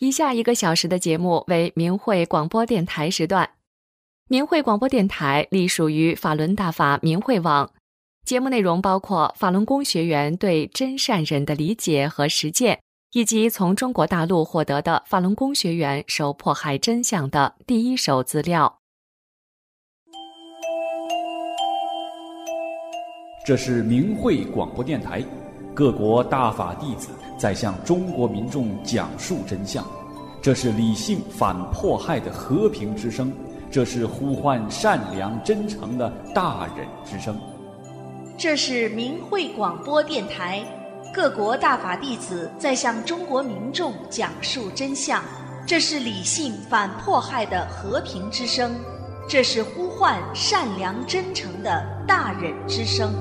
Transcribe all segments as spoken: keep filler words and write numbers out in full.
以下一个小时的节目为明慧广播电台时段。明慧广播电台隶属于法轮大法明慧网，节目内容包括法轮功学员对真善忍的理解和实践，以及从中国大陆获得的法轮功学员受迫害真相的第一手资料。 这是明慧广播电台，各国大法弟子在向中国民众讲述真相。这是理性反迫害的和平之声，这是呼唤善良真诚的大忍之声。 这是明慧广播电台，各国大法弟子在向中国民众讲述真相。这是理性反迫害的和平之声，这是呼唤善良真诚的大忍之声。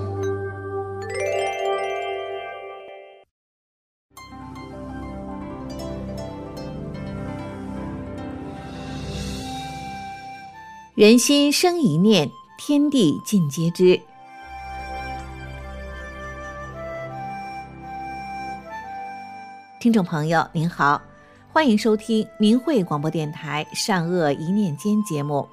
人心生一念，天地尽皆知。听众朋友您好，欢迎收听明慧广播电台善恶一念间节目。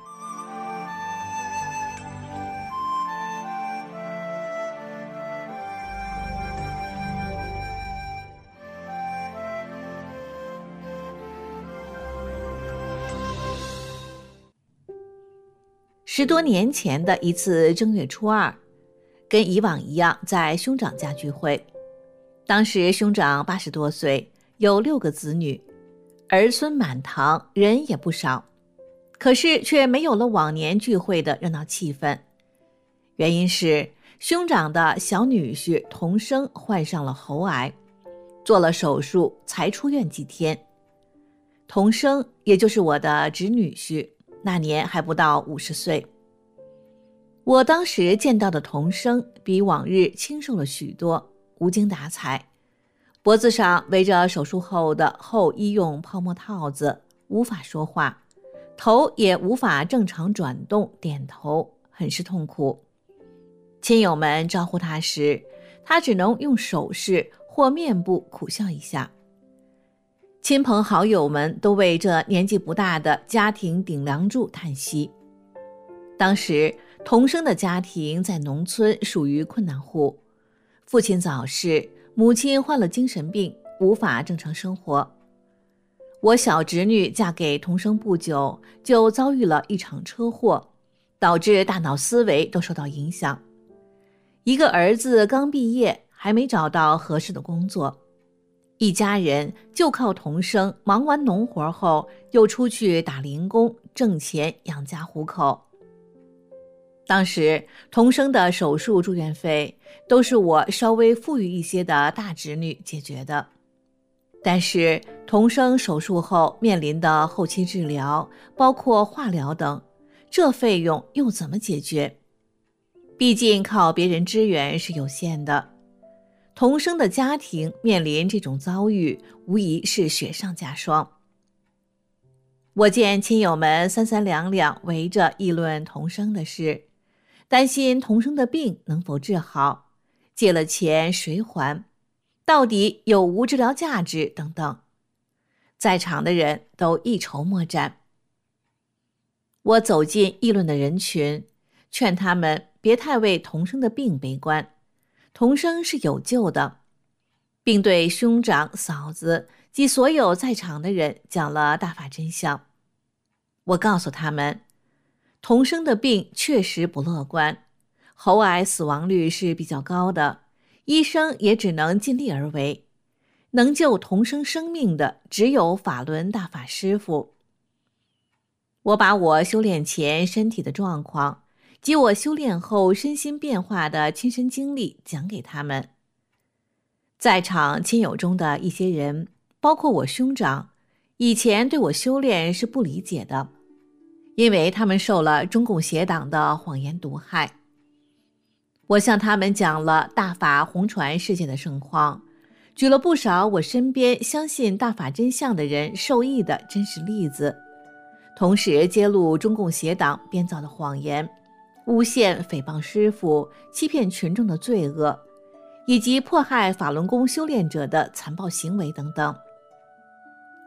十多年前的一次正月初二，跟以往一样在兄长家聚会。当时兄长八十多岁，有六个子女，儿孙满堂，人也不少，可是却没有了往年聚会的热闹气氛。原因是兄长的小女婿童生患上了喉癌，做了手术才出院几天。童生也就是我的侄女婿，那年还不到五十岁。我当时见到的童生比往日清瘦了许多，无精打采，脖子上围着手术后的厚医用泡沫套子，无法说话，头也无法正常转动点头，很是痛苦。亲友们招呼他时，他只能用手势或面部苦笑一下。亲朋好友们都为这年纪不大的家庭顶梁柱叹息。当时童生的家庭在农村属于困难户，父亲早逝，母亲患了精神病，无法正常生活。我小侄女嫁给童生不久，就遭遇了一场车祸，导致大脑思维都受到影响。一个儿子刚毕业，还没找到合适的工作，一家人就靠童生忙完农活后又出去打零工挣钱养家糊口。当时童生的手术住院费都是我稍微富裕一些的大侄女解决的，但是童生手术后面临的后期治疗，包括化疗等，这费用又怎么解决？毕竟靠别人支援是有限的。童生的家庭面临这种遭遇，无疑是雪上加霜。我见亲友们三三两两围着议论童生的事，担心童生的病能否治好，借了钱谁还，到底有无治疗价值等等，在场的人都一筹莫展。我走进议论的人群，劝他们别太为童生的病悲观，童生是有救的，并对兄长、嫂子及所有在场的人讲了大法真相。我告诉他们，童生的病确实不乐观，喉癌死亡率是比较高的，医生也只能尽力而为，能救童生生命的只有法轮大法师父。我把我修炼前身体的状况及我修炼后身心变化的亲身经历讲给他们。在场亲友中的一些人，包括我兄长，以前对我修炼是不理解的，因为他们受了中共邪党的谎言毒害。我向他们讲了大法红传事件的盛况，举了不少我身边相信大法真相的人受益的真实例子，同时揭露中共邪党编造的谎言，诬陷诽谤师父，欺骗群众的罪恶，以及迫害法轮功修炼者的残暴行为等等。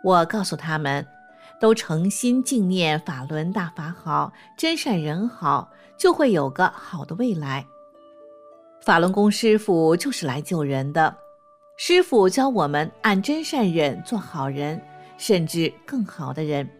我告诉他们，都诚心敬念法轮大法好，真善人好，就会有个好的未来。法轮功师父就是来救人的，师父教我们按真善忍做好人，甚至更好的人。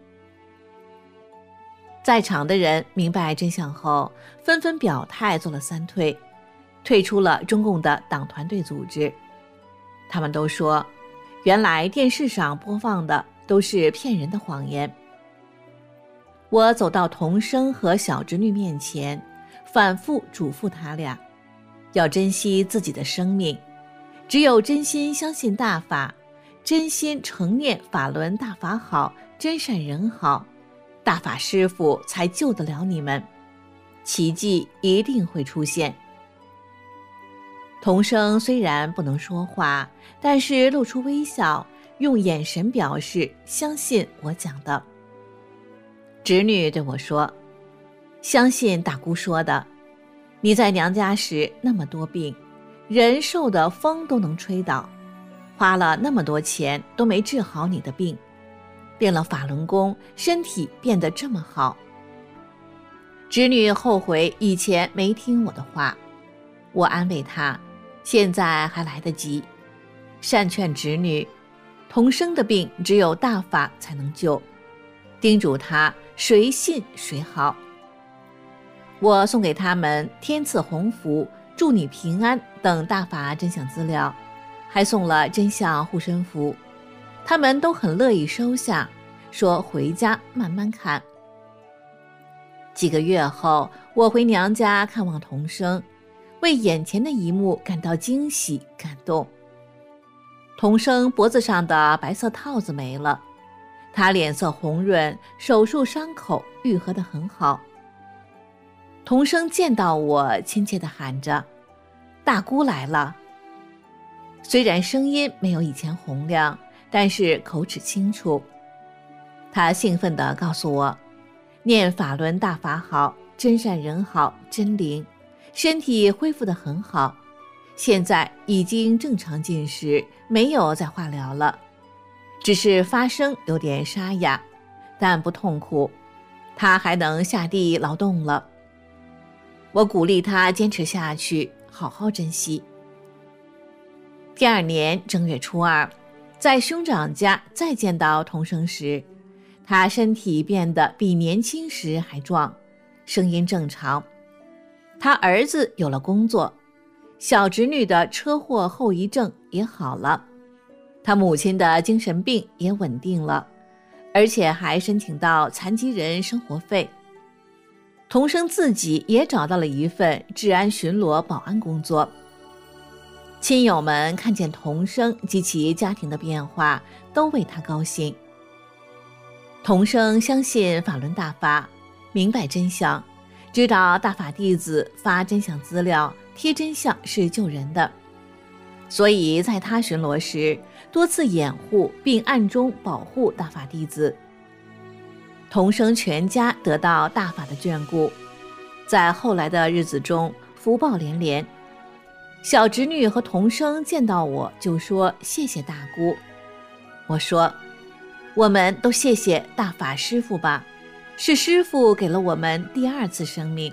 在场的人明白真相后，纷纷表态做了三退，退出了中共的党团队组织。他们都说，原来电视上播放的都是骗人的谎言。我走到童生和小侄女面前，反复嘱咐他俩，要珍惜自己的生命，只有真心相信大法，真心诚念法轮大法好，真善人好，大法师父才救得了你们，奇迹一定会出现。童生虽然不能说话，但是露出微笑，用眼神表示相信我讲的。侄女对我说，相信大姑说的，你在娘家时那么多病，人受的风都能吹倒，花了那么多钱都没治好你的病，练了法轮功，身体变得这么好。侄女后悔以前没听我的话，我安慰她，现在还来得及，善劝侄女，童生的病只有大法才能救，叮嘱她谁信谁好。我送给他们天赐鸿福，祝你平安等大法真相资料，还送了真相护身符，他们都很乐意收下，说回家慢慢看。几个月后，我回娘家看望童生，为眼前的一幕感到惊喜感动。童生脖子上的白色套子没了，他脸色红润，手术伤口愈合得很好。童生见到我，亲切地喊着，大姑来了。虽然声音没有以前洪亮，但是口齿清楚。他兴奋地告诉我，念法轮大法好，真善人好，真灵，身体恢复得很好，现在已经正常进食，没有再化疗了，只是发声有点沙哑，但不痛苦，他还能下地劳动了。我鼓励他坚持下去，好好珍惜。第二年正月初二，在兄长家再见到童生时，他身体变得比年轻时还壮，声音正常。他儿子有了工作，小侄女的车祸后遗症也好了，他母亲的精神病也稳定了，而且还申请到残疾人生活费。童生自己也找到了一份治安巡逻保安工作。亲友们看见童生及其家庭的变化，都为他高兴。童生相信法轮大法，明白真相，知道大法弟子发真相资料、贴真相是救人的，所以在他巡逻时多次掩护并暗中保护大法弟子。童生全家得到大法的眷顾，在后来的日子中福报连连。小侄女和童生见到我就说谢谢大姑，我说我们都谢谢大法师父吧，是师父给了我们第二次生命。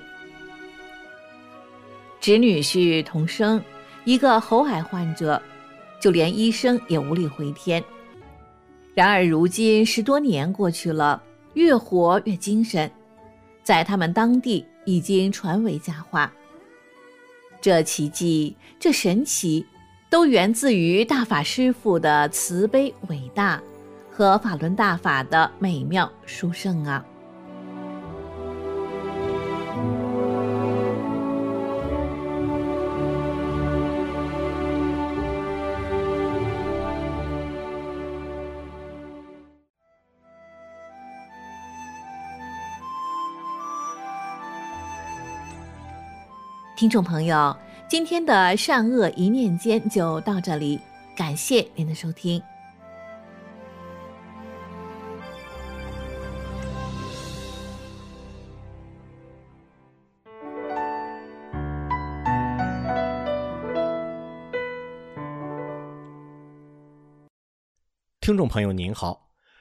侄女婿童生，一个喉癌患者，就连医生也无力回天。然而如今十多年过去了，越活越精神，在他们当地已经传为佳话。这奇迹，这神奇，都源自于大法师父的慈悲伟大和法轮大法的美妙殊胜啊！听众朋友，今天的善恶一念间就到这里，感谢您的收听。 听众朋友您好，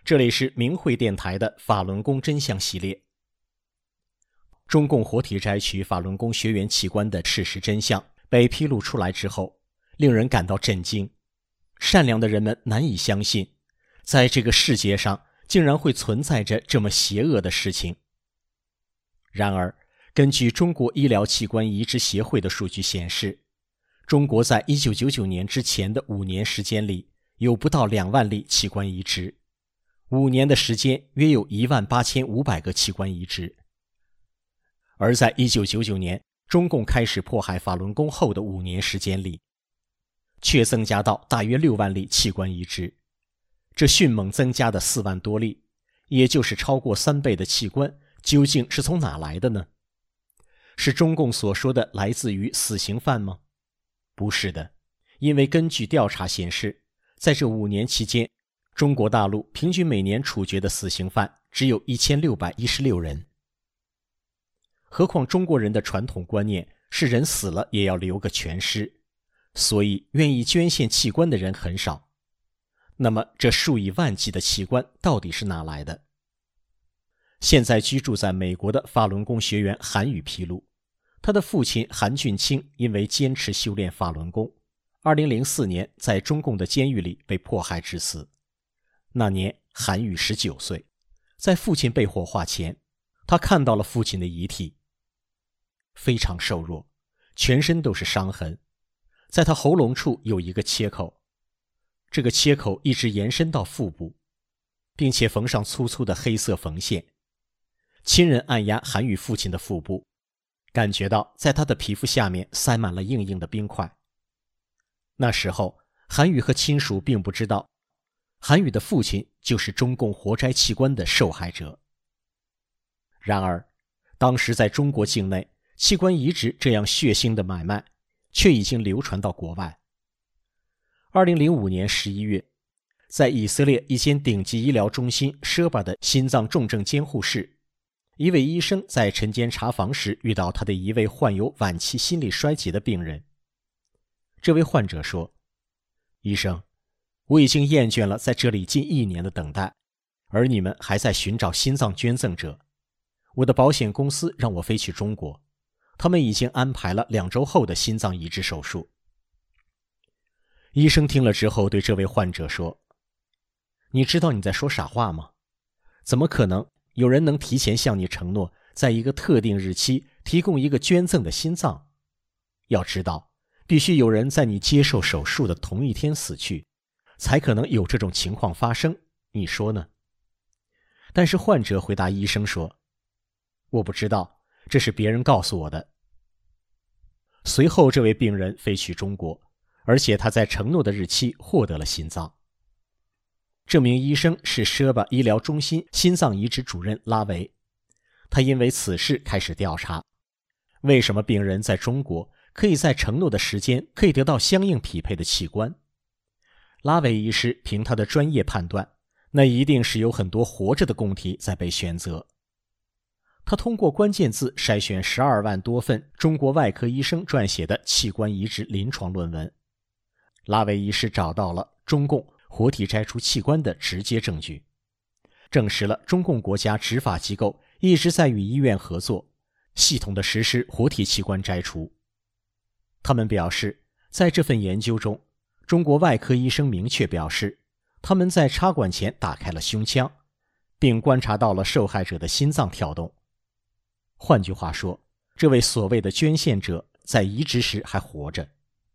这里是明慧电台的法轮功真相系列。中共活体摘取法轮功学员器官的事实真相被披露出来之后，令人感到震惊。善良的人们难以相信，在这个世界上竟然会存在着这么邪恶的事情。然而，根据中国医疗器官移植协会的数据显示，中国在一九九九年之前的五年时间里，有不到两万例器官移植。五年的时间约有一万八千五百个器官移植。而在一九九九年中共开始迫害法轮功后的五年时间里，却增加到大约六万例器官移植。这迅猛增加的四万多例，也就是超过三倍的器官，究竟是从哪来的呢？是中共所说的来自于死刑犯吗？不是的，因为根据调查显示，在这五年期间，中国大陆平均每年处决的死刑犯只有一千六百一十六人。何况中国人的传统观念是人死了也要留个全尸，所以愿意捐献器官的人很少。那么这数以万计的器官到底是哪来的？现在居住在美国的法轮功学员韩宇披露，他的父亲韩俊清因为坚持修炼法轮功，二零零四年在中共的监狱里被迫害致死。那年韩宇十九岁，在父亲被火化前，他看到了父亲的遗体，非常瘦弱，全身都是伤痕，在他喉咙处有一个切口，这个切口一直延伸到腹部，并且缝上粗粗的黑色缝线。亲人按压韩宇父亲的腹部，感觉到在他的皮肤下面塞满了硬硬的冰块。那时候韩宇和亲属并不知道，韩宇的父亲就是中共活摘器官的受害者。然而，当时在中国境内，器官移植这样血腥的买卖却已经流传到国外。二零零五年十一月，在以色列一间顶级医疗中心舍巴的心脏重症监护室，一位医生在晨间查房时遇到他的一位患有晚期心力衰竭的病人。这位患者说：“医生，我已经厌倦了在这里近一年的等待，而你们还在寻找心脏捐赠者。我的保险公司让我飞去中国，他们已经安排了两周后的心脏移植手术。”医生听了之后对这位患者说：“你知道你在说傻话吗？怎么可能有人能提前向你承诺，在一个特定日期提供一个捐赠的心脏？要知道，必须有人在你接受手术的同一天死去，才可能有这种情况发生，你说呢？”但是患者回答医生说：“我不知道，这是别人告诉我的。”随后这位病人飞去中国，而且他在承诺的日期获得了心脏。这名医生是舍巴医疗中心心脏移植主任拉维，他因为此事开始调查，为什么病人在中国可以在承诺的时间可以得到相应匹配的器官。拉维医师凭他的专业判断，那一定是有很多活着的供体在被选择。他通过关键字筛选十二万多份中国外科医生撰写的器官移植临床论文，拉维医师找到了中共活体摘除器官的直接证据，证实了中共国家执法机构一直在与医院合作，系统地实施活体器官摘除。他们表示，在这份研究中，中国外科医生明确表示，他们在插管前打开了胸腔，并观察到了受害者的心脏跳动。换句话说，这位所谓的捐献者在移植时还活着。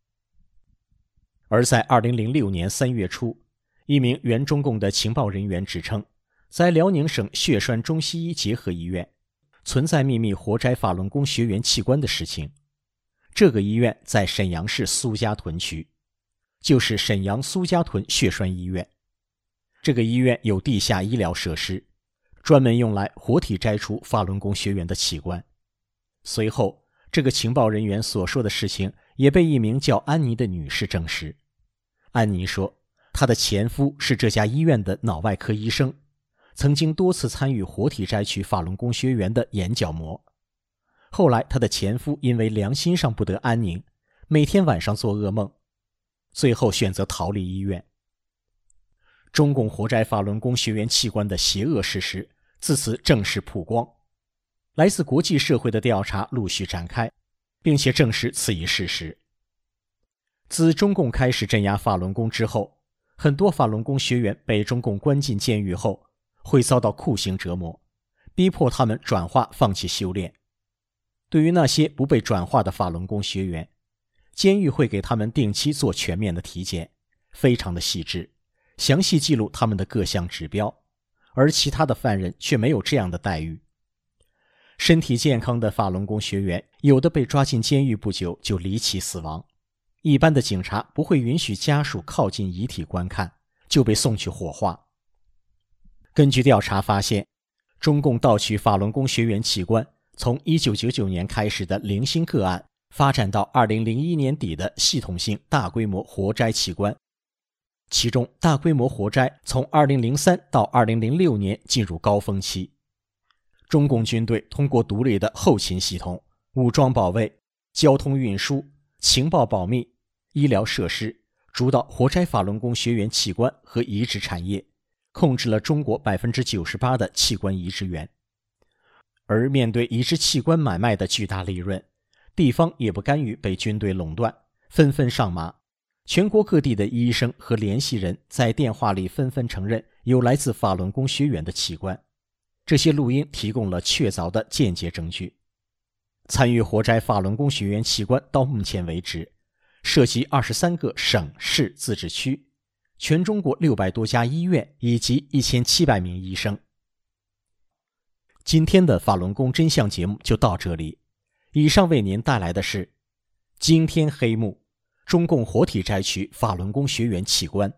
而在二零零六年三月初，一名原中共的情报人员指称，在辽宁省血栓中西医结合医院存在秘密活摘法轮功学员器官的事情。这个医院在沈阳市苏家屯区，就是沈阳苏家屯血栓医院。这个医院有地下医疗设施，专门用来活体摘除法轮功学员的器官。随后，这个情报人员所说的事情也被一名叫安妮的女士证实。安妮说，她的前夫是这家医院的脑外科医生，曾经多次参与活体摘取法轮功学员的眼角膜。后来她的前夫因为良心上不得安宁，每天晚上做噩梦，最后选择逃离医院。 中共活摘法轮功学员器官的邪恶事实自此正式曝光。来自国际社会的调查陆续展开，并且证实此一事实。自中共开始镇压法轮功之后，很多法轮功学员被中共关进监狱后，会遭到酷刑折磨，逼迫他们转化放弃修炼。对于那些不被转化的法轮功学员，监狱会给他们定期做全面的体检，非常的细致，详细记录他们的各项指标，而其他的犯人却没有这样的待遇。身体健康的法轮功学员，有的被抓进监狱不久就离奇死亡，一般的警察不会允许家属靠近遗体观看，就被送去火化。根据调查发现，中共盗取法轮功学员器官，从一九九九年开始的零星个案，发展到二零零一年底的系统性大规模活摘器官。其中大规模活摘从二零零三到二零零六年进入高峰期。中共军队通过独立的后勤系统、武装保卫、交通运输、情报保密、医疗设施，主导活摘法轮功学员器官和移植产业，控制了中国 百分之九十八 的器官移植源。而面对移植器官买卖的巨大利润，地方也不甘于被军队垄断，纷纷上马。全国各地的医生和联系人在电话里纷纷承认有来自法轮功学员的器官，这些录音提供了确凿的间接证据。参与活摘法轮功学员器官到目前为止，涉及二十三个省市自治区，全中国六百多家医院以及一千七百名医生。今天的法轮功真相节目就到这里，以上为您带来的是惊天黑幕，中共活体摘取法轮功学员器官。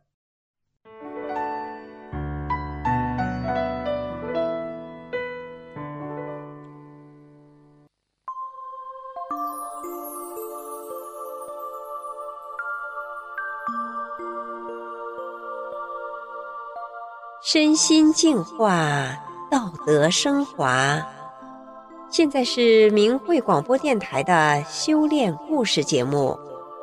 身心净化，道德升华。现在是明慧广播电台的修炼故事节目。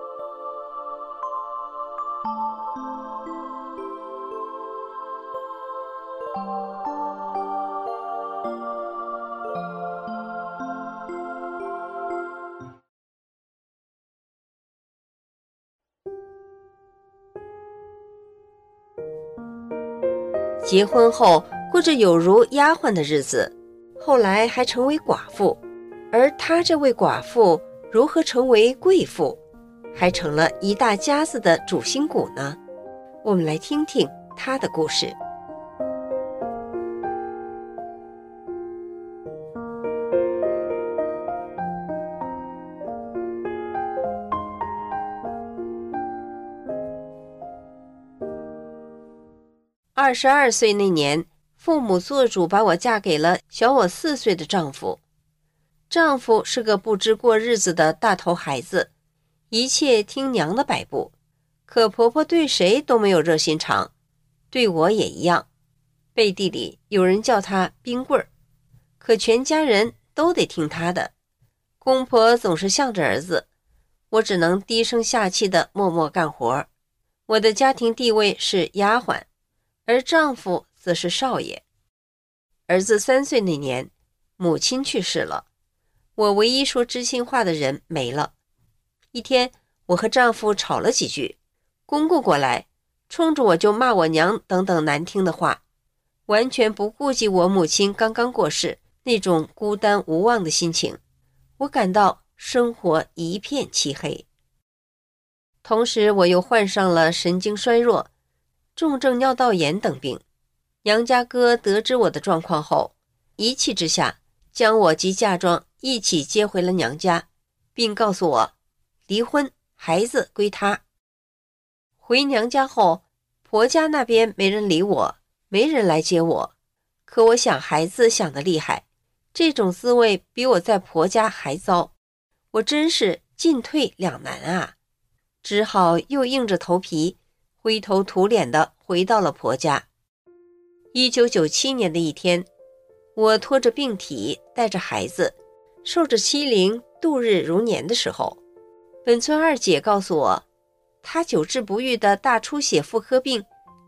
结婚后过着有如丫鬟的日子，后来还成为寡妇，而她这位寡妇如何成为贵妇，还成了一大家子的主心骨呢？我们来听听她的故事。二十二岁那年，父母做主把我嫁给了小我四岁的丈夫。丈夫是个不知过日子的大头孩子，一切听娘的摆布，可婆婆对谁都没有热心肠，对我也一样。背地里有人叫她冰棍儿，可全家人都得听她的。公婆总是向着儿子，我只能低声下气地默默干活。我的家庭地位是丫鬟，而丈夫则是少爷。儿子三岁那年，母亲去世了，我唯一说知心话的人没了。一天，我和丈夫吵了几句，公公过来，冲着我就骂我娘等等难听的话，完全不顾及我母亲刚刚过世那种孤单无望的心情。我感到生活一片漆黑。同时，我又患上了神经衰弱、重症尿道炎等病。杨家哥得知我的状况后，一气之下将我及嫁妆一起接回了娘家，并告诉我离婚，孩子归他。回娘家后，婆家那边没人理我，没人来接我。可我想孩子想得厉害，这种滋味比我在婆家还糟，我真是进退两难啊！只好又硬着头皮灰头土脸地回到了婆家。一九九七年的一天，我拖着病体，带着孩子，受着欺凌，度日如年的时候，本村二姐告诉我，她久治不愈的大出血妇科病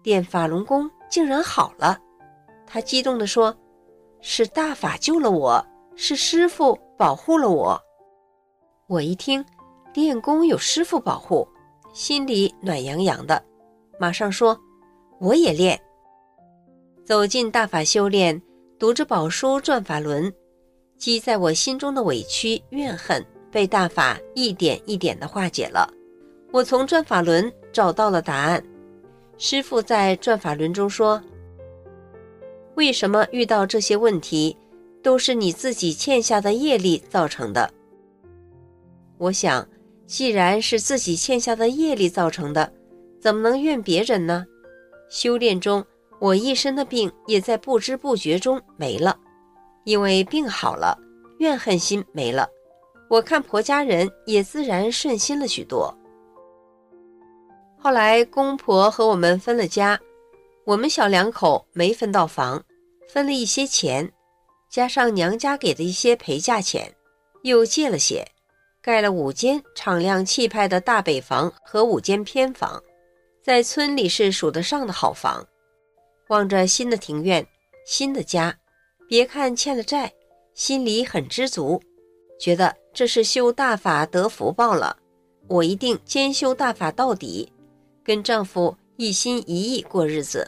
练法轮功竟然好了。他激动地说，是大法救了我，是师父保护了我。我一听练功有师父保护，心里暖洋洋的，马上说我也练。走进大法修炼，读着宝书转法轮，积在我心中的委屈怨恨被大法一点一点地化解了。我从转法轮找到了答案。师父在转法轮中说，为什么遇到这些问题都是你自己欠下的业力造成的？我想，既然是自己欠下的业力造成的，怎么能怨别人呢？修炼中，我一身的病也在不知不觉中没了，因为病好了，怨恨心没了，我看婆家人也自然顺心了许多。后来公婆和我们分了家，我们小两口没分到房，分了一些钱，加上娘家给的一些陪嫁钱，又借了些，盖了五间敞亮气派的大北房和五间偏房，在村里是数得上的好房。望着新的庭院，新的家，别看欠了债，心里很知足，觉得这是修大法得福报了，我一定兼修大法到底，跟丈夫一心一意过日子。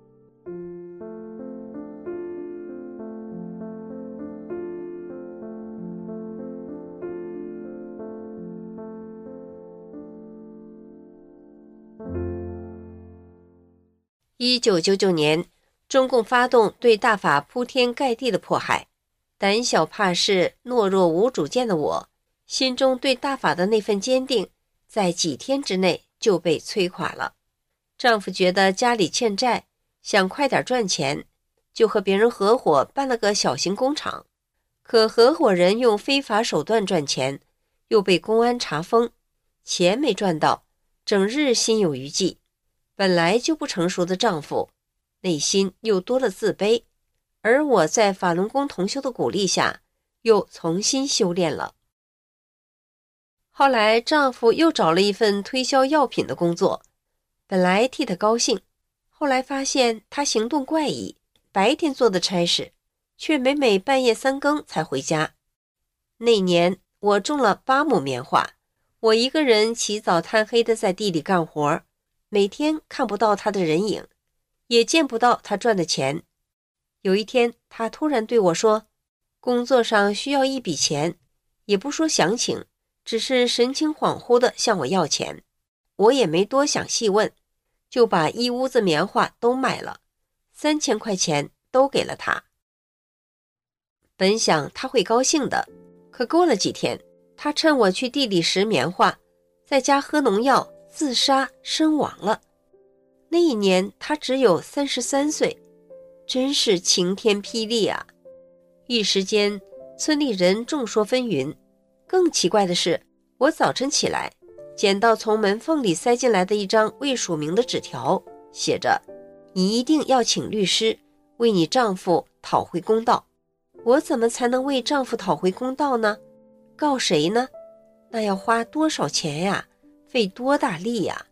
一九九九年，中共发动对大法铺天盖地的迫害，胆小怕事、懦弱无主见的我，心中对大法的那份坚定，在几天之内就被摧垮了。丈夫觉得家里欠债，想快点赚钱，就和别人合伙办了个小型工厂。可合伙人用非法手段赚钱，又被公安查封，钱没赚到，整日心有余悸。本来就不成熟的丈夫，内心又多了自卑，而我在法轮功同修的鼓励下，又重新修炼了。后来丈夫又找了一份推销药品的工作，本来替他高兴，后来发现他行动怪异，白天做的差事，却每每半夜三更才回家。那年我种了八亩棉花，我一个人起早贪黑的在地里干活，每天看不到他的人影，也见不到他赚的钱。有一天他突然对我说，工作上需要一笔钱，也不说详情，只是神情恍惚地向我要钱。我也没多想细问，就把一屋子棉花都买了，三千块钱都给了他。本想他会高兴的，可过了几天，他趁我去地里拾棉花，在家喝农药自杀身亡了。那一年他只有三十三岁，真是晴天霹雳啊！一时间村里人众说纷纭。更奇怪的是，我早晨起来捡到从门缝里塞进来的一张未署名的纸条，写着，你一定要请律师为你丈夫讨回公道。我怎么才能为丈夫讨回公道呢？告谁呢？那要花多少钱呀？费多大力呀？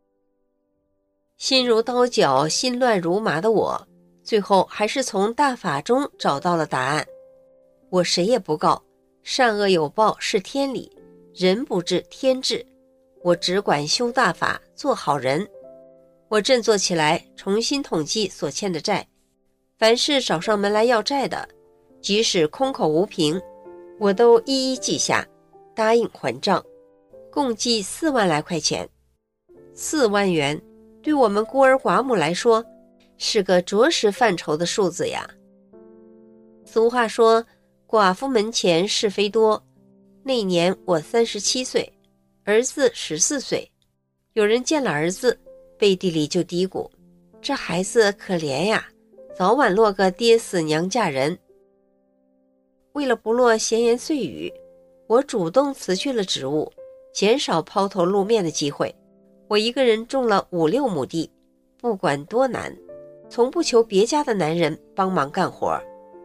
心如刀绞、心乱如麻的我，最后还是从大法中找到了答案。我谁也不告，善恶有报是天理，人不治天治，我只管修大法，做好人。我振作起来，重新统计所欠的债，凡是找上门来要债的，即使空口无凭，我都一一记下，答应还账，共计四万来块钱。四万元对我们孤儿寡母来说，是个着实犯愁的数字呀。俗话说，寡妇门前是非多。那年我三十七岁，儿子十四岁。有人见了儿子，背地里就嘀咕，这孩子可怜呀，早晚落个爹死娘嫁人。为了不落闲言碎语，我主动辞去了职务，减少抛头露面的机会。我一个人种了五六亩地，不管多难，从不求别家的男人帮忙干活。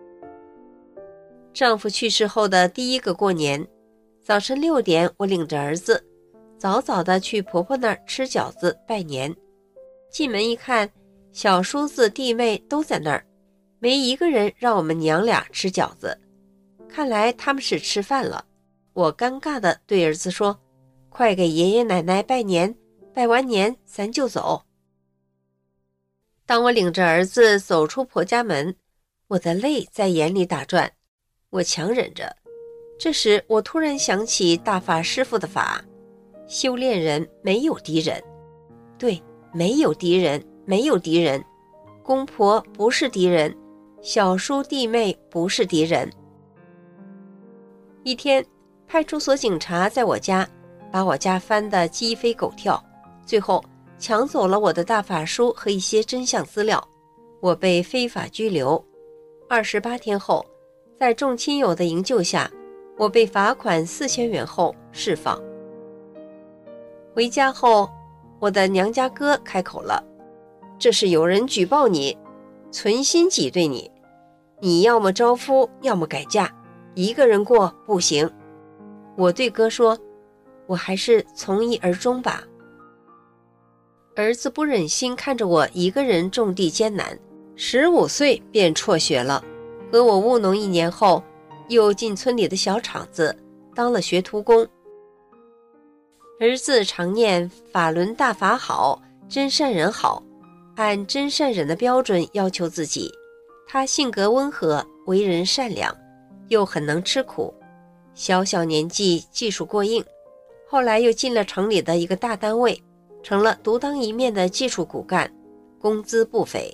丈夫去世后的第一个过年，早晨六点，我领着儿子早早的去婆婆那儿吃饺子拜年。进门一看， 小叔子弟妹都在那儿，没一个人让我们娘俩吃饺子。看来他们是吃饭了。我尴尬地对儿子说，快给爷爷奶奶拜年，拜完年咱就走。当我领着儿子走出婆家门，我的泪在眼里打转，我强忍着。这时我突然想起大法师父的法，修炼人没有敌人。对，没有敌人，没有敌人。公婆不是敌人，小叔弟妹不是敌人。一天，派出所警察在我家把我家翻得鸡飞狗跳，最后抢走了我的大法书和一些真相资料，我被非法拘留。二十八天后，在众亲友的营救下，我被罚款四千元后释放。回家后，我的娘家哥开口了，这是有人举报你，存心挤兑你，你要么招夫，要么改嫁，一个人过不行。我对哥说，我还是从一而终吧。儿子不忍心看着我一个人种地艰难，十五岁便辍学了，和我务农一年后，又进村里的小厂子当了学徒工。儿子常念法轮大法好，真善人好，按真善人的标准要求自己。他性格温和，为人善良，又很能吃苦，小小年纪技术过硬，后来又进了城里的一个大单位，成了独当一面的技术骨干，工资不菲。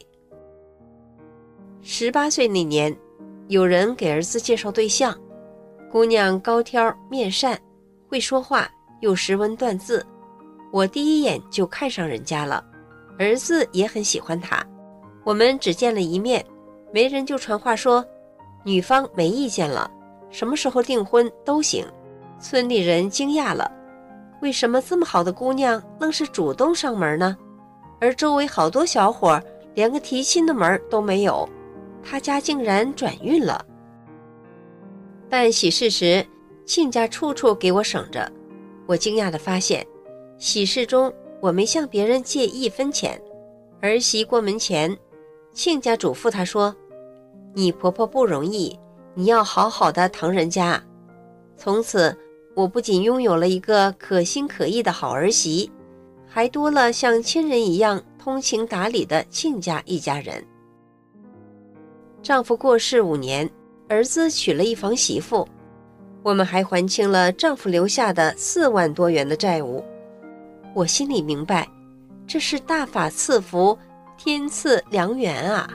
十八岁那年，有人给儿子介绍对象，姑娘高挑面善，会说话，又识文断字，我第一眼就看上人家了，儿子也很喜欢她。我们只见了一面，媒人就传话说，女方没意见了，什么时候订婚都行。村里人惊讶了，为什么这么好的姑娘愣是主动上门呢？而周围好多小伙连个提亲的门都没有，她家竟然转运了。办喜事时，亲家处处给我省着，我惊讶地发现，喜事中我没向别人借一分钱。儿媳过门前，亲家嘱咐她说，你婆婆不容易，你要好好的疼人家。从此我不仅拥有了一个可心可义的好儿媳，还多了像亲人一样通情达理的亲家一家人。丈夫过世五年，儿子娶了一房媳妇，我们还还清了丈夫留下的四万多元的债务。我心里明白，这是大法赐福，天赐良缘啊。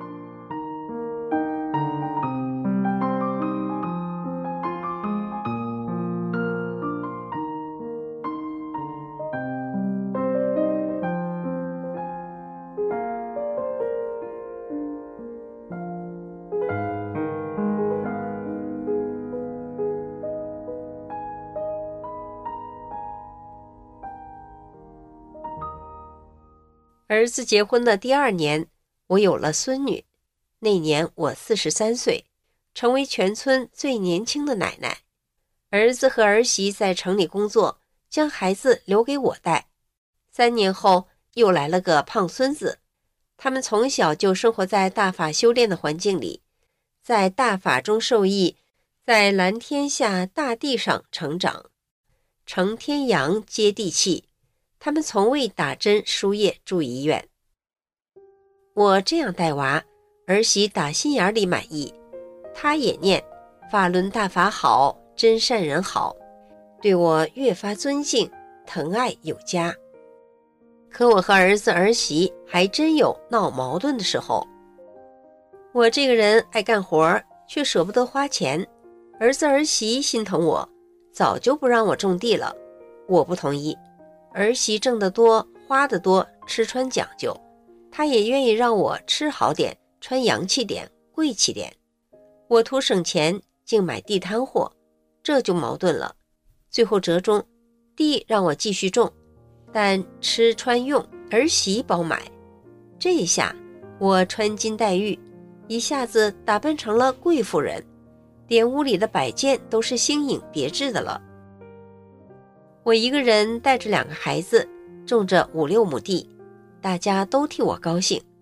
儿子结婚的第二年，我有了孙女。那年我四十三岁，成为全村最年轻的奶奶。儿子和儿媳在城里工作，将孩子留给我带。三年后，又来了个胖孙子。他们从小就生活在大法修炼的环境里，在大法中受益，在蓝天下大地上成长，承天阳接地气。他们从未打针输液住医院。我这样带娃，儿媳打心眼里满意，她也念法轮大法好，真善人好，对我越发尊敬，疼爱有加。可我和儿子儿媳还真有闹矛盾的时候。我这个人爱干活，却舍不得花钱，儿子儿媳心疼我，早就不让我种地了，我不同意。儿媳挣得多，花得多，吃穿讲究，她也愿意让我吃好点，穿洋气点，贵气点。我图省钱，竟买地摊货，这就矛盾了。最后折中，地让我继续种，但吃穿用儿媳包买。这一下我穿金戴玉，一下子打扮成了贵妇人，连屋里的摆件都是新颖别致的了。我一个人带着两个孩子，种着五六亩地，大家都替我高兴，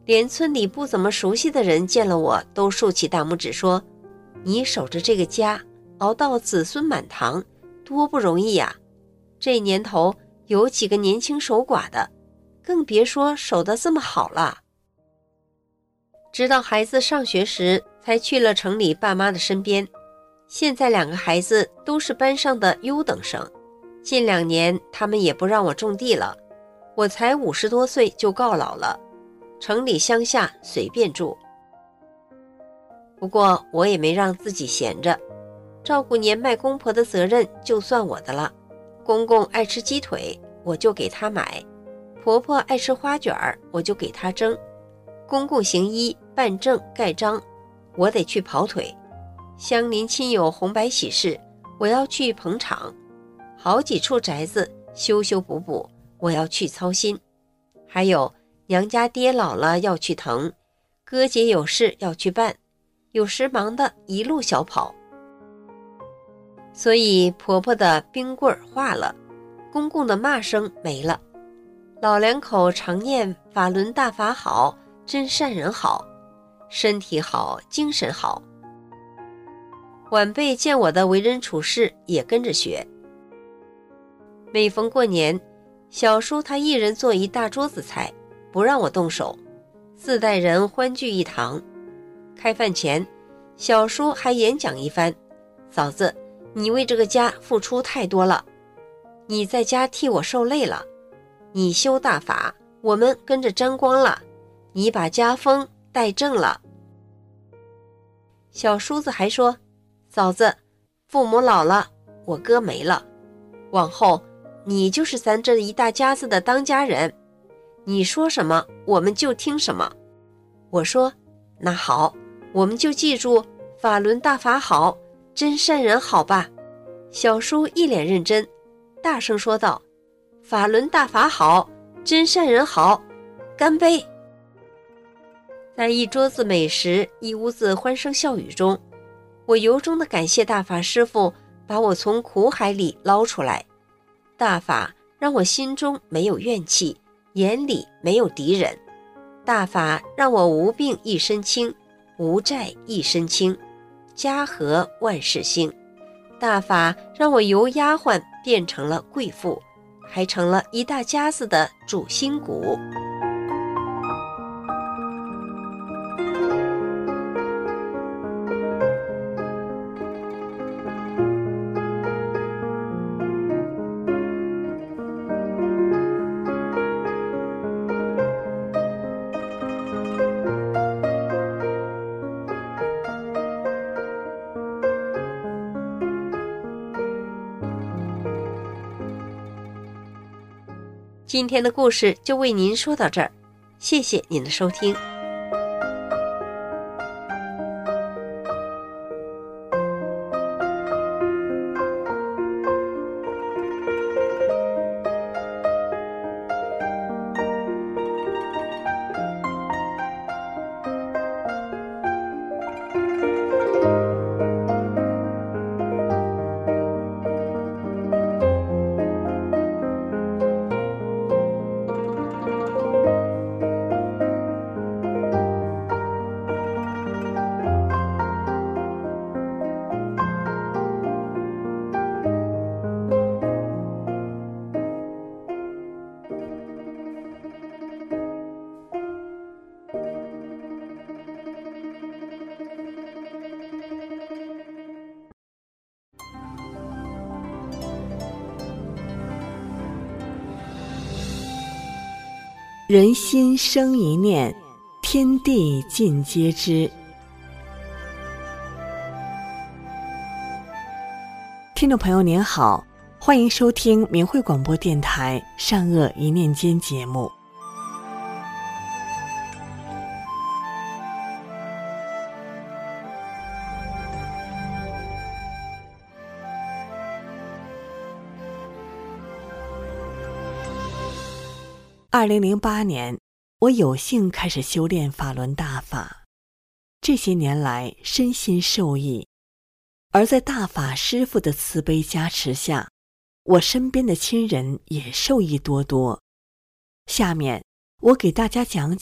连村里不怎么熟悉的人见了我都竖起大拇指说，你守着这个家熬到子孙满堂多不容易呀，这年头有几个年轻守寡的，更别说守得这么好了。直到孩子上学时才去了城里爸妈的身边，现在两个孩子都是班上的优等生，近两年他们也不让我种地了，我才五十多岁就告老了，城里乡下随便住。不过我也没让自己闲着，照顾年迈公婆的责任就算我的了。公公爱吃鸡腿，我就给他买；婆婆爱吃花卷儿，我就给他蒸。公公行医办证盖章，我得去跑腿。乡邻亲友红白喜事，我要去捧场。好几处宅子修修补补，我要去操心。还有娘家爹老了要去疼，哥姐有事要去办，有时忙得一路小跑。所以婆婆的冰棍儿化了，公公的骂声没了，老两口常念法轮大法好，真善人好，身体好，精神好。晚辈见我的为人处事也跟着学。每逢过年，小叔他一人做一大桌子菜，不让我动手，四代人欢聚一堂。开饭前，小叔还演讲一番，嫂子，你为这个家付出太多了，你在家替我受累了，你修大法，我们跟着沾光了，你把家风带正了。小叔子还说，嫂子，父母老了，我哥没了，往后你就是咱这一大家子的当家人，你说什么我们就听什么。我说，那好，我们就记住法轮大法好，真善人好吧。小叔一脸认真，大声说道，法轮大法好，真善人好，干杯。在一桌子美食，一屋子欢声笑语中，我由衷地感谢大法师父把我从苦海里捞出来。大法让我心中没有怨气，眼里没有敌人。大法让我无病一身轻，无债一身轻，家和万事兴。大法让我由丫鬟变成了贵妇，还成了一大家子的主心骨。今天的故事就为您说到这儿，谢谢您的收听。 人心生一念，天地尽皆知。听众朋友您好，欢迎收听明慧广播电台善恶一念间节目。二零零八年，我有幸开始修炼法轮大法，这些年来身心受益。而在大法师父的慈悲加持下，我身边的亲人也受益多多。下面我给大家讲讲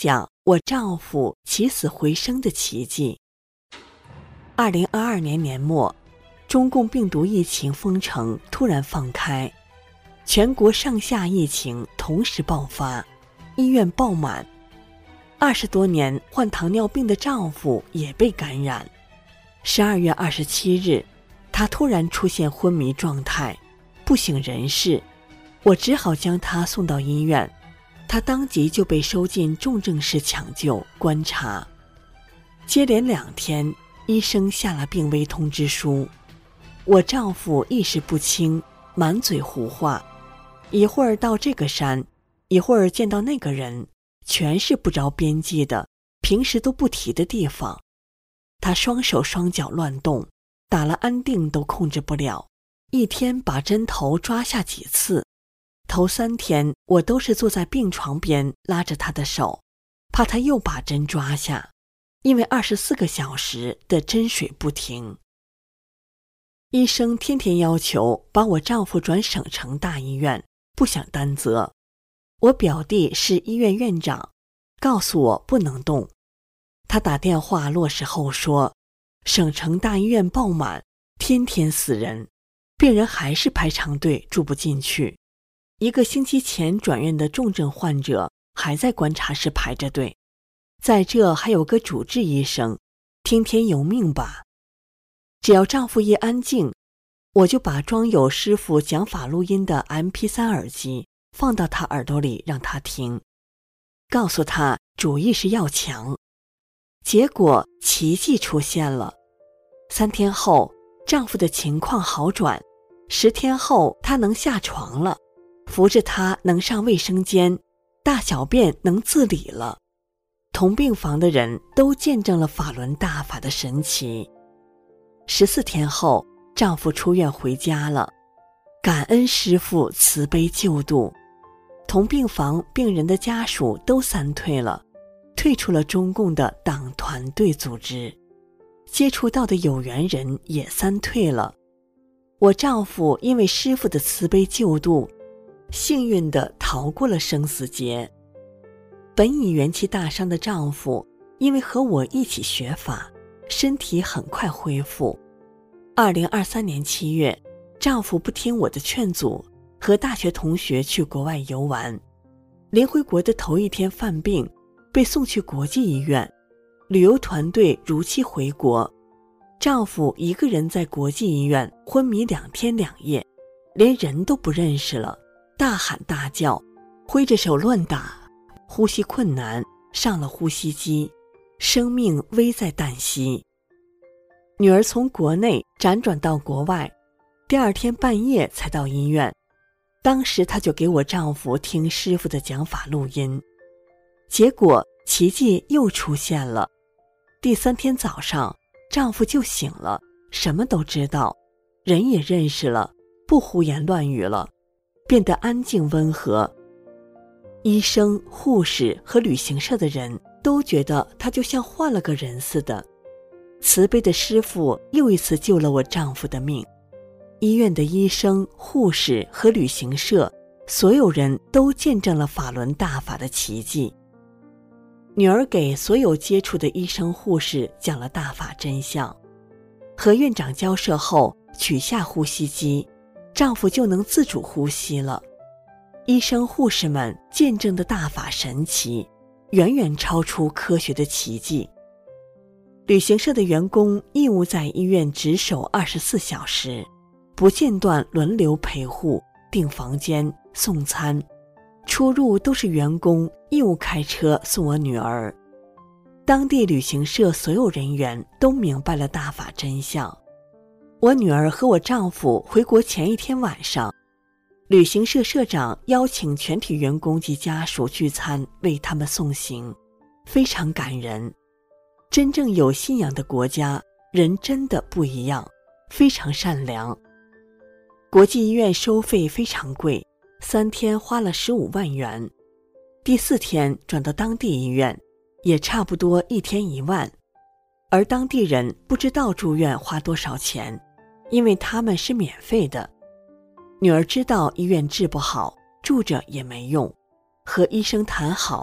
我丈夫起死回生的奇迹。二零二二年年末，中共病毒疫情封城突然放开，全国上下疫情同时爆发，医院爆满。二十多年患糖尿病的丈夫也被感染。十二月二十七日，他突然出现昏迷状态，不省人事，我只好将他送到医院，他当即就被收进重症室抢救观察。接连两天，医生下了病危通知书，我丈夫意识不清，满嘴胡话，一会儿到这个山，一会儿见到那个人，全是不着边际的，平时都不提的地方。他双手双脚乱动，打了安定都控制不了，一天把针头抓下几次。头三天我都是坐在病床边拉着他的手，怕他又把针抓下，因为二十四个小时的针水不停。医生天天要求把我丈夫转省城大医院，不想担责。我表弟是医院院长，告诉我不能动。他打电话落实后说，省城大医院爆满，天天死人，病人还是排长队住不进去。一个星期前转院的重症患者还在观察室排着队，在这还有个主治医生，听天由命吧。只要丈夫一安静，我就把装有师傅讲法录音的 M P 三 耳机放到他耳朵里让他听，告诉他主意识要强。结果奇迹出现了，三天后丈夫的情况好转，十天后他能下床了，扶着他能上卫生间，大小便能自理了。同病房的人都见证了法轮大法的神奇。十四天后丈夫出院回家了，感恩师父慈悲救度。同病房病人的家属都三退了，退出了中共的党团队组织，接触到的有缘人也三退了。我丈夫因为师父的慈悲救度，幸运地逃过了生死劫。本已元气大伤的丈夫，因为和我一起学法，身体很快恢复。二零二三年七月，丈夫不听我的劝阻，和大学同学去国外游玩。临回国的头一天犯病，被送去国际医院。旅游团队如期回国，丈夫一个人在国际医院昏迷两天两夜，连人都不认识了，大喊大叫，挥着手乱打，呼吸困难，上了呼吸机，生命危在旦夕。女儿从国内辗转到国外，第二天半夜才到医院。当时她就给我丈夫听师父的讲法录音，结果奇迹又出现了。第三天早上，丈夫就醒了，什么都知道，人也认识了，不胡言乱语了，变得安静温和。医生、护士和旅行社的人都觉得他就像换了个人似的。慈悲的师父又一次救了我丈夫的命。医院的医生、护士和旅行社，所有人都见证了法轮大法的奇迹。女儿给所有接触的医生、护士讲了大法真相。和院长交涉后，取下呼吸机，丈夫就能自主呼吸了。医生、护士们见证的大法神奇，远远超出科学的奇迹。旅行社的员工义务在医院值守二十四小时，不间断轮流陪护、订房间、送餐，出入都是员工义务开车送我女儿。当地旅行社所有人员都明白了大法真相。我女儿和我丈夫回国前一天晚上，旅行社社长邀请全体员工及家属聚餐，为他们送行，非常感人。真正有信仰的国家，人真的不一样，非常善良。国际医院收费非常贵，三天花了十五万元，第四天转到当地医院，也差不多一天一万。而当地人不知道住院花多少钱，因为他们是免费的。女儿知道医院治不好，住着也没用，和医生谈好，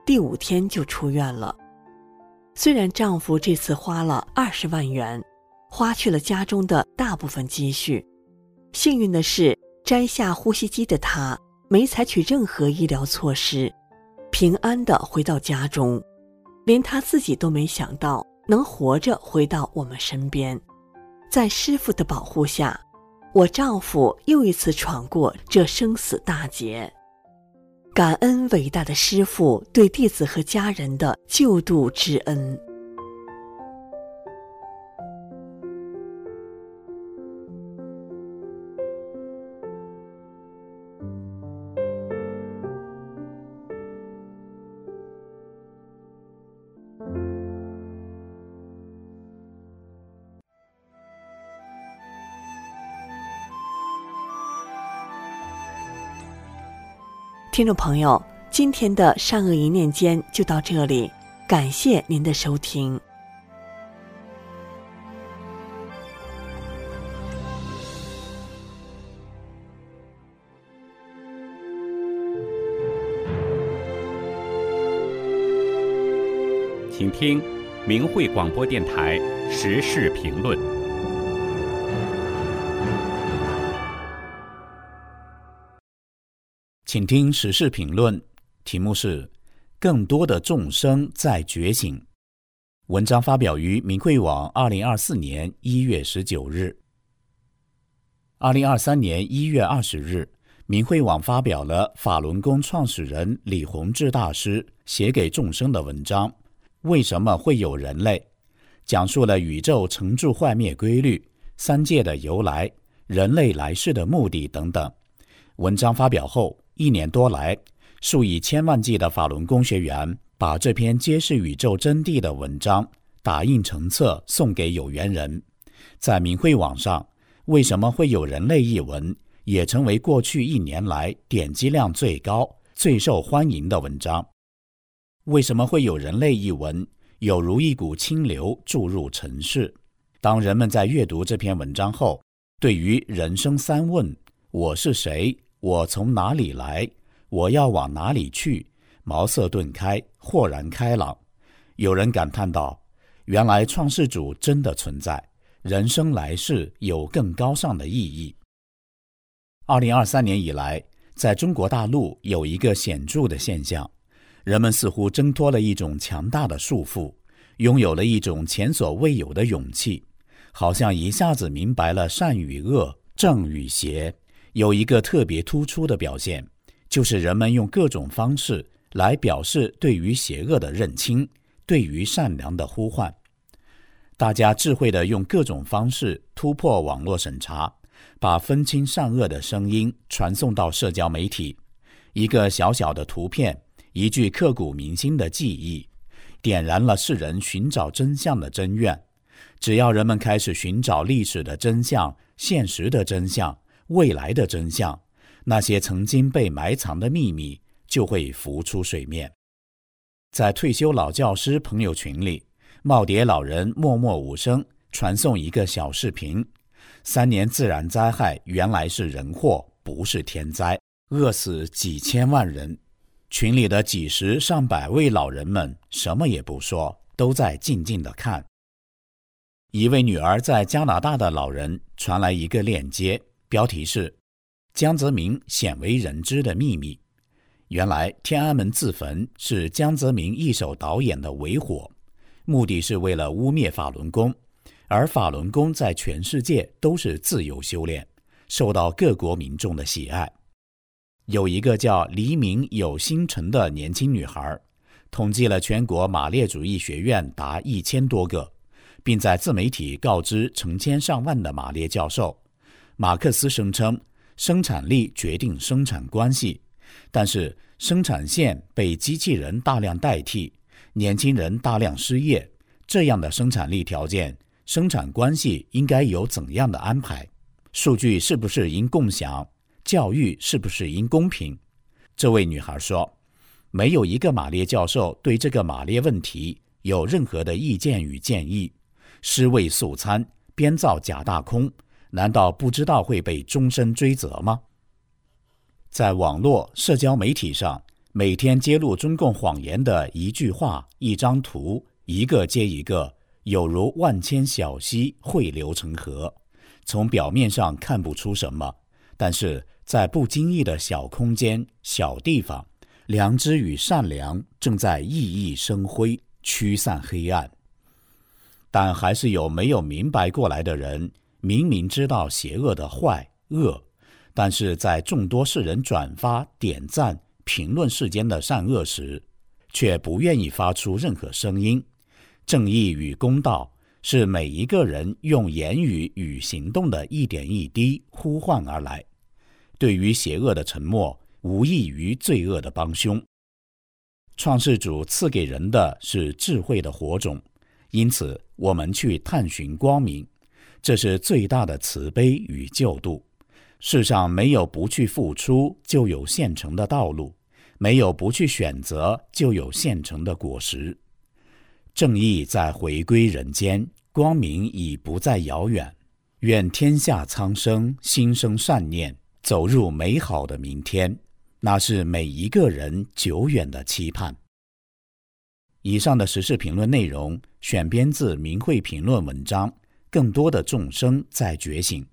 第五天就出院了。虽然丈夫这次花了二十万元，花去了家中的大部分积蓄，幸运的是，摘下呼吸机的他没采取任何医疗措施，平安地回到家中，连他自己都没想到能活着回到我们身边。在师父的保护下，我丈夫又一次闯过这生死大劫。感恩伟大的师父对弟子和家人的救度之恩。听众朋友，今天的善恶一念间就到这里，感谢您的收听。 请听明慧广播电台时事评论。 请听时事评论，题目是更多的众生在觉醒。文章发表于明慧网二零二四年一月十九日。二零二三年一月二十日，明慧网发表了法轮功创始人李洪志大师写给众生的文章《为什么会有人类》，讲述了宇宙成住坏灭规律、三界的由来、人类来世的目的等等。文章发表后一年多来，数以千万计的法轮功学员把这篇揭示宇宙真谛的文章打印成册送给有缘人。在明慧网上，为什么会有人类一文也成为过去一年来点击量最高、最受欢迎的文章。为什么会有人类一文有如一股清流注入尘世。当人们在阅读这篇文章后，对于人生三问，我是谁，我从哪里来，我要往哪里去，茅塞顿开，豁然开朗。有人感叹道，原来创世主真的存在，人生来世有更高尚的意义。二零二三年以来，在中国大陆有一个显著的现象，人们似乎挣脱了一种强大的束缚，拥有了一种前所未有的勇气，好像一下子明白了善与恶、正与邪。有一个特别突出的表现，就是人们用各种方式来表示对于邪恶的认清，对于善良的呼唤。大家智慧地用各种方式突破网络审查，把分清善恶的声音传送到社交媒体。一个小小的图片，一句刻骨铭心的记忆，点燃了世人寻找真相的真愿。只要人们开始寻找历史的真相、现实的真相、未来的真相，那些曾经被埋藏的秘密就会浮出水面。在退休老教师朋友群里，耄耋老人默默无声传送一个小视频：三年自然灾害原来是人祸，不是天灾，饿死几千万人。群里的几十上百位老人们什么也不说，都在静静地看。一位女儿在加拿大的老人传来一个链接，标题是江泽民鲜为人知的秘密。原来天安门自焚是江泽民一手导演的伪火，目的是为了污蔑法轮功，而法轮功在全世界都是自由修炼，受到各国民众的喜爱。有一个叫黎明有星辰的年轻女孩，统计了全国马列主义学院达一千多个，并在自媒体告知成千上万的马列教授。马克思声称生产力决定生产关系，但是生产线被机器人大量代替，年轻人大量失业，这样的生产力条件，生产关系应该有怎样的安排？数据是不是应共享？教育是不是应公平？这位女孩说，没有一个马列教授对这个马列问题有任何的意见与建议，尸位素餐，编造假大空，难道不知道会被终身追责吗？在网络社交媒体上， 每天揭露中共谎言的一句话、一张图，一个接一个，有如万千小溪汇流成河，从表面上看不出什么，但是在不经意的小空间、小地方，良知与善良正在熠熠生辉，驱散黑暗。但还是有没有明白过来的人，明明知道邪恶的坏恶，但是在众多世人转发、点赞、评论世间的善恶时，却不愿意发出任何声音。正义与公道是每一个人用言语与行动的一点一滴呼唤而来。对于邪恶的沉默，无异于罪恶的帮凶。创世主赐给人的是智慧的火种，因此我们去探寻光明，这是最大的慈悲与救度。世上没有不去付出就有现成的道路，没有不去选择就有现成的果实。正义在回归人间，光明已不再遥远。愿天下苍生心生善念，走入美好的明天，那是每一个人久远的期盼。以上的时事评论内容选编自明慧评论文章，更多的众生在觉醒。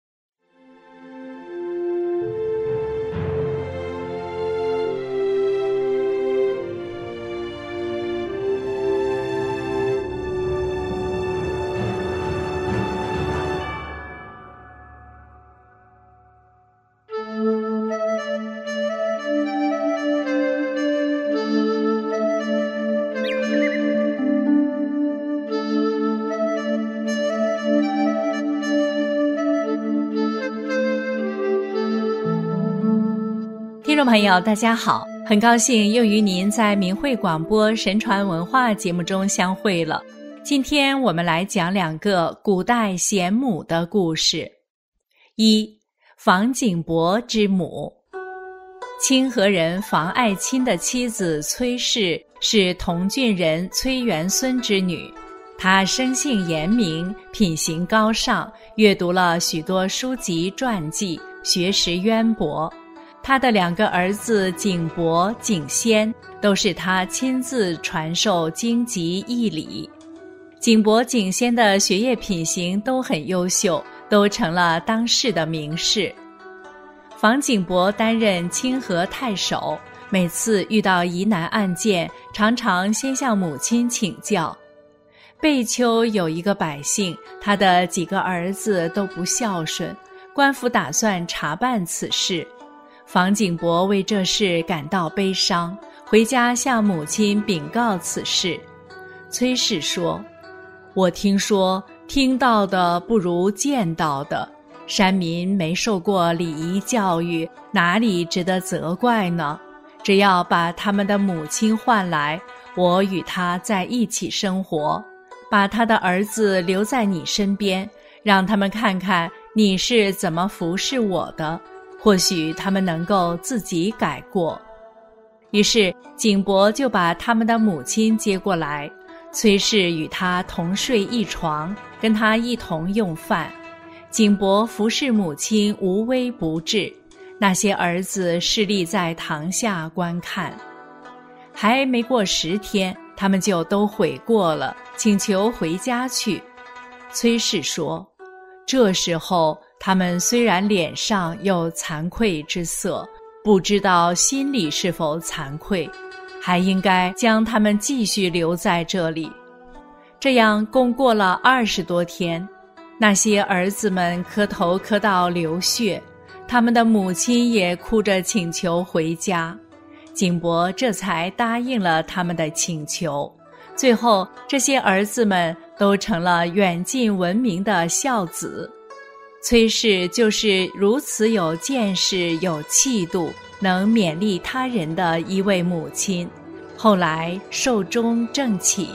听众朋友大家好，很高兴又与您在明慧广播神传文化节目中相会了。今天我们来讲两个古代贤母的故事。一、房景伯之母。清河人房爱卿的妻子崔氏是同郡人崔元孙之女，她生性严明，品行高尚，阅读了许多书籍传记，学识渊博。他的两个儿子景伯、景先都是他亲自传授经籍义理。景伯、景先的学业品行都很优秀，都成了当世的名士。房景伯担任清河太守，每次遇到疑难案件，常常先向母亲请教。贝丘有一个百姓，他的几个儿子都不孝顺，官府打算查办此事。房景伯为这事感到悲伤，回家向母亲禀告此事。崔氏说：我听说听到的不如见到的，山民没受过礼仪教育，哪里值得责怪呢？只要把他们的母亲唤来，我与他在一起生活，把他的儿子留在你身边，让他们看看你是怎么服侍我的，或许他们能够自己改过。于是景伯就把他们的母亲接过来，崔氏与他同睡一床，跟他一同用饭。景伯服侍母亲无微不至，那些儿子侍立在堂下观看。还没过十天，他们就都悔过了，请求回家去。崔氏说：这时候他们虽然脸上有惭愧之色，不知道心里是否惭愧，还应该将他们继续留在这里。这样共过了二十多天，那些儿子们磕头磕到流血，他们的母亲也哭着请求回家。景伯这才答应了他们的请求。最后这些儿子们都成了远近闻名的孝子。崔氏就是如此有见识、有气度，能勉励他人的一位母亲，后来寿终正寝。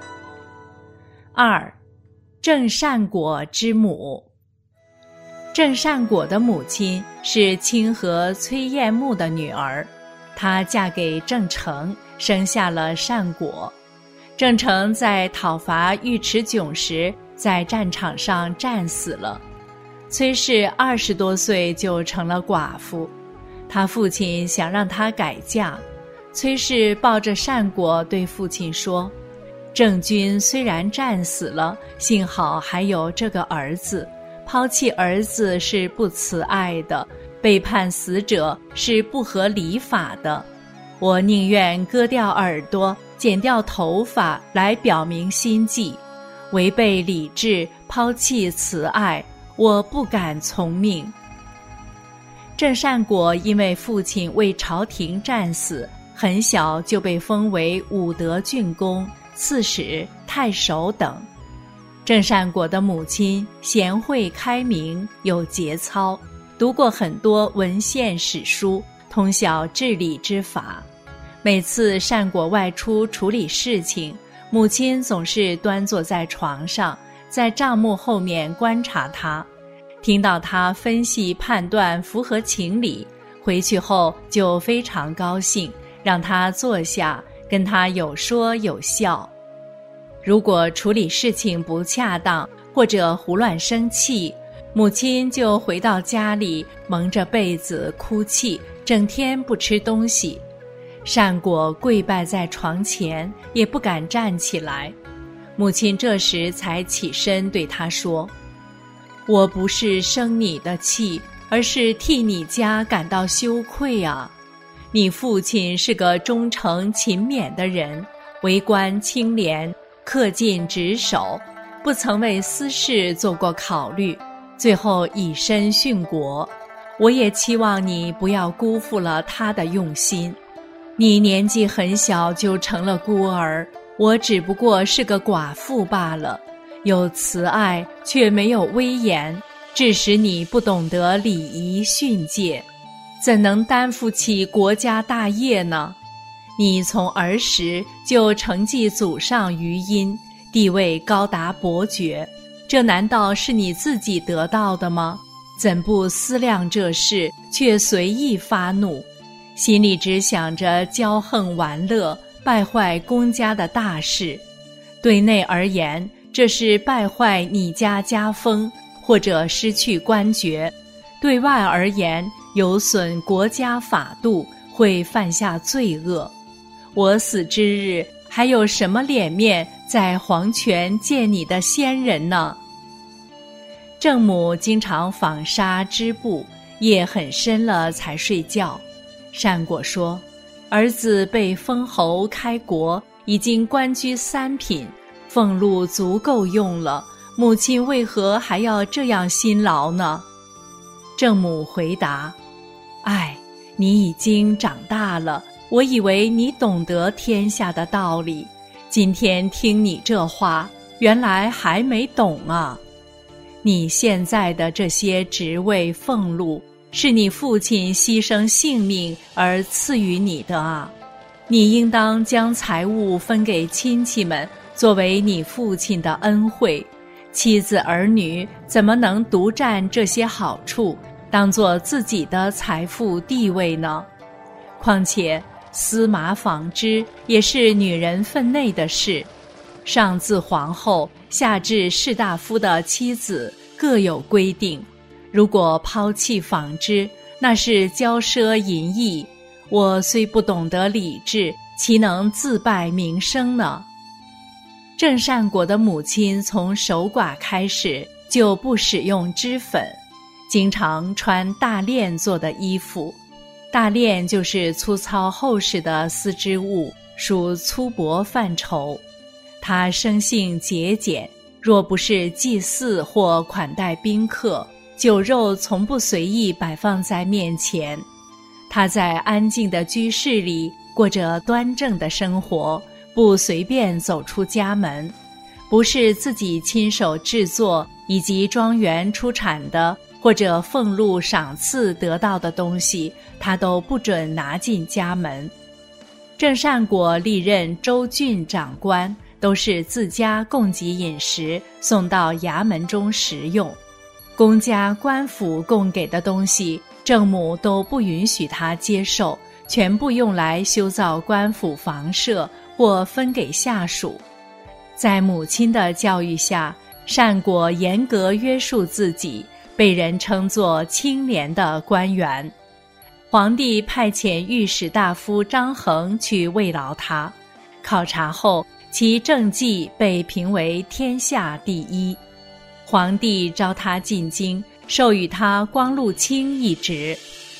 二、郑善果之母。郑善果的母亲是清河崔彦木的女儿，她嫁给郑成，生下了善果。郑成在讨伐尉迟迥时，在战场上战死了。崔氏二十多岁就成了寡妇，她父亲想让她改嫁， 崔氏抱着善果对父亲说：郑军虽然战死了，幸好还有这个儿子，抛弃儿子是不慈爱的，背叛死者是不合礼法的。我宁愿割掉耳朵，剪掉头发来表明心迹，违背理智，抛弃慈爱，我不敢从命。郑善果因为父亲为朝廷战死，很小就被封为武德郡公、刺史、太守等。郑善果的母亲贤惠开明，有节操，读过很多文献史书，通晓治理之法。每次善果外出处理事情，母亲总是端坐在床上，在帐幕后面观察他，听到他分析判断符合情理，回去后就非常高兴，让他坐下，跟他有说有笑。如果处理事情不恰当，或者胡乱生气，母亲就回到家里蒙着被子哭泣，整天不吃东西。善果跪拜在床前，也不敢站起来。母亲这时才起身对他说：我不是生你的气，而是替你家感到羞愧啊！你父亲是个忠诚勤勉的人，为官清廉，恪尽职守，不曾为私事做过考虑，最后以身殉国。我也期望你不要辜负了他的用心。你年纪很小就成了孤儿，我只不过是个寡妇罢了，有慈爱却没有威严，致使你不懂得礼仪训诫，怎能担负起国家大业呢？你从儿时就承继祖上余荫，地位高达伯爵，这难道是你自己得到的吗？怎不思量这事，却随意发怒，心里只想着骄横玩乐，败坏公家的大事。对内而言，这是败坏你家家风，或者失去官爵；对外而言，有损国家法度，会犯下罪恶。我死之日，还有什么脸面在黄泉见你的先人呢？郑母经常纺纱织布，夜很深了才睡觉。善果说：儿子被封侯开国，已经官居三品，俸禄足够用了，母亲为何还要这样辛劳呢？郑母回答：唉，你已经长大了，我以为你懂得天下的道理，今天听你这话，原来还没懂啊。你现在的这些职位俸禄，是你父亲牺牲性命而赐予你的啊，你应当将财物分给亲戚们，作为你父亲的恩惠。妻子儿女怎么能独占这些好处，当作自己的财富地位呢？况且丝麻纺织也是女人分内的事，上自皇后，下至士大夫的妻子，各有规定。如果抛弃纺织，那是骄奢淫逸，我虽不懂得理智，岂能自败名声呢？郑善果的母亲从守寡开始就不使用脂粉，经常穿大链做的衣服。大链就是粗糙厚实的丝织物，属粗帛范畴。她生性节俭，若不是祭祀或款待宾客，酒肉从不随意摆放在面前。她在安静的居室里过着端正的生活，不随便走出家门，不是自己亲手制作以及庄园出产的或者俸禄赏赐得到的东西，他都不准拿进家门。郑善果历任州郡长官，都是自家供给饮食，送到衙门中食用。公家官府供给的东西，郑母都不允许他接受，全部用来修造官府房舍或分给下属。在母亲的教育下，善果严格约束自己，被人称作清廉的官员。 皇帝派遣御史大夫张衡去慰劳他，考察后其政绩被评为天下第一。皇帝召他进京，授予他光禄卿一职。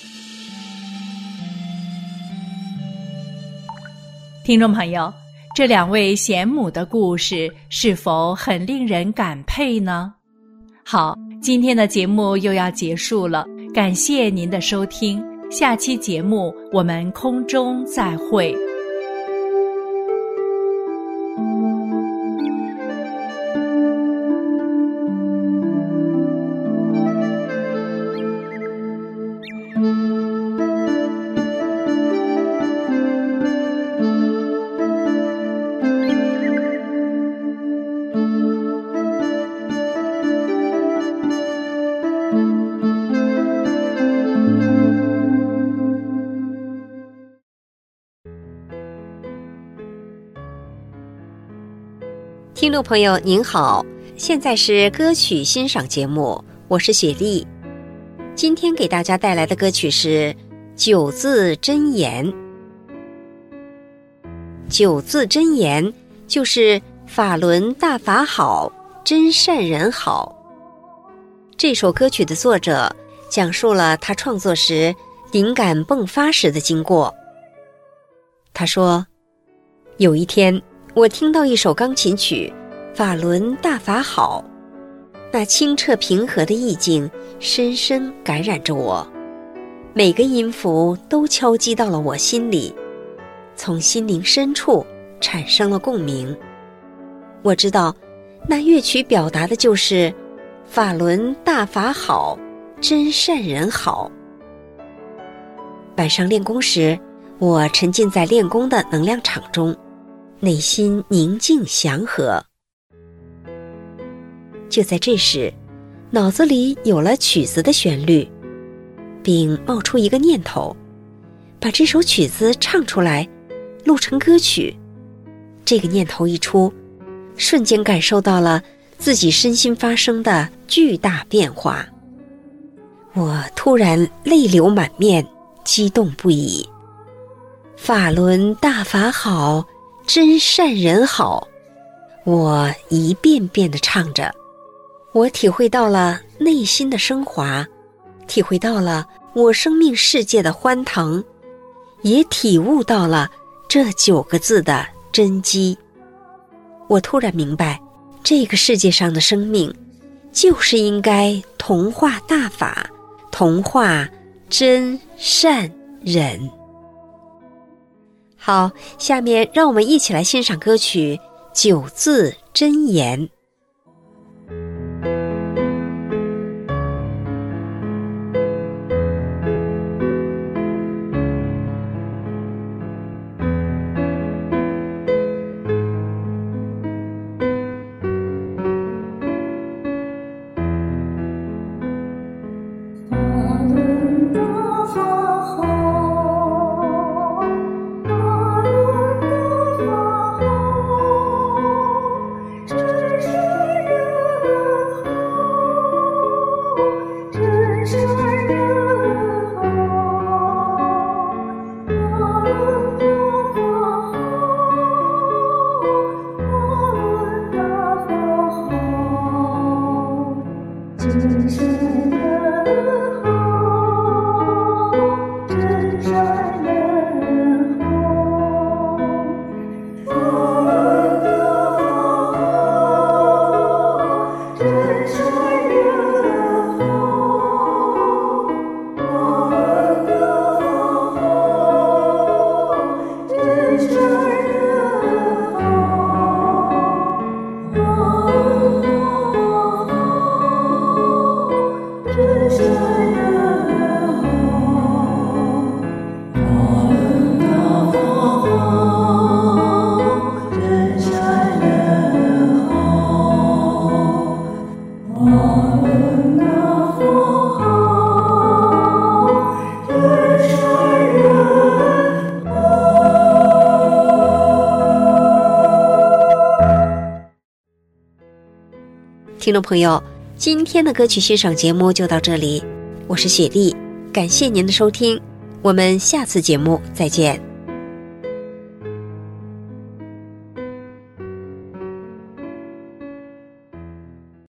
听众朋友，这两位贤母的故事是否很令人感佩呢？好，今天的节目又要结束了，感谢您的收听，下期节目我们空中再会。 听众朋友您好，现在是歌曲欣赏节目，我是雪莉。今天给大家带来的歌曲是九字真言。九字真言就是法轮大法好，真善人好。这首歌曲的作者讲述了他创作时灵感迸发时的经过。他说，有一天我听到一首钢琴曲，法轮大法好，那清澈平和的意境深深感染着我，每个音符都敲击到了我心里，从心灵深处产生了共鸣。我知道那乐曲表达的就是法轮大法好，真善人好。晚上练功时，我沉浸在练功的能量场中，内心宁静祥和。就在这时，脑子里有了曲子的旋律，并冒出一个念头，把这首曲子唱出来，录成歌曲。这个念头一出，瞬间感受到了自己身心发生的巨大变化。我突然泪流满面，激动不已。法轮大法好，真善人好，我一遍遍地唱着。我体会到了内心的升华，体会到了我生命世界的欢腾，也体悟到了这九个字的真机。我突然明白，这个世界上的生命就是应该同化大法，同化真善人。好，下面让我们一起来欣赏歌曲《九字真言》。听众朋友，今天的歌曲欣赏节目就到这里，我是雪莉，感谢您的收听， 我们下次节目再见。